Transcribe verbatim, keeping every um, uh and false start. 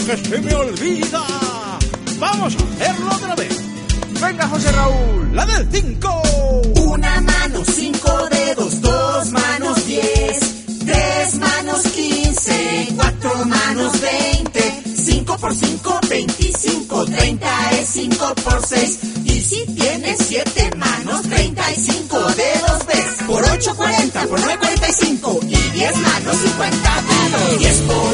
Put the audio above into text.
que se me olvida. Vamos a hacerlo otra vez. Venga, José Raúl. La del cinco. Una mano, cinco dedos, dos manos, diez. Tres manos, quince. Cuatro manos, veinte. Cinco por cinco, veinticinco. Treinta es cinco por seis. Y si tienes siete manos, treinta y cinco dedos ves. Por ocho, cuarenta. Por nueve, cuarenta y cinco. Y diez manos, cincuenta dedos. Diez por